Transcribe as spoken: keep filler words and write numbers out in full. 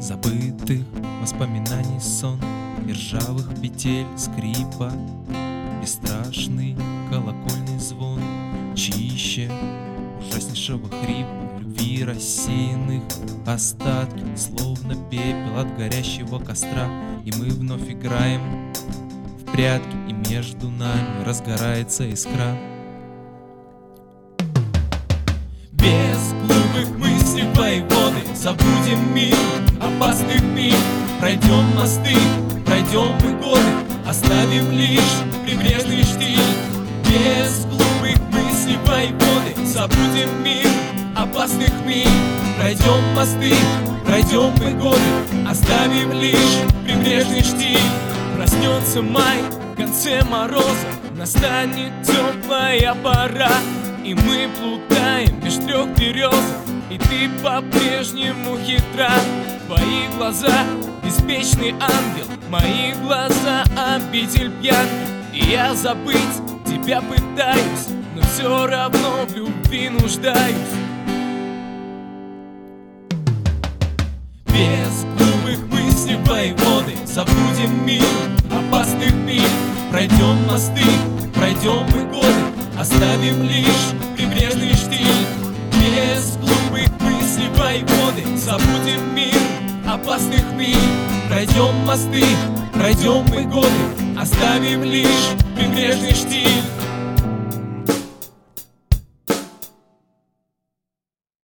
Забытых воспоминаний сон и ржавых петель скрипа, бесстрашный колокольный звон, чище ужаснейшего хрипа, любви рассеянных остатки, словно пепел от горящего костра. И мы вновь играем в прятки, и между нами разгорается искра. Без глупых мыслей воеводы забудем мир опасных миль. Пройдем мосты, пройдем мы годы, оставим лишь прибрежный штиль. Без глупых мыслей воеводы забудем мир опасных миль. Пройдем мосты, пройдем мы годы, оставим лишь прибрежный штиль. Проснется май в конце мороза, настанет теплая пора, и мы плутаем меж трех берез, и ты по-прежнему хитра. Твои глаза — беспечный ангел, мои глаза — обитель пьянки. И я забыть тебя пытаюсь, но все равно в любви нуждаюсь. Без глупых мыслей воеводы забудем мир опасных миль. Пройдем мосты, пройдем мы годы, оставим лишь прибрежный штиль. Без глупых мыслей воеводы забудем мир опасных миль. Пройдем мосты, пройдем мы годы, оставим лишь прибрежный штиль.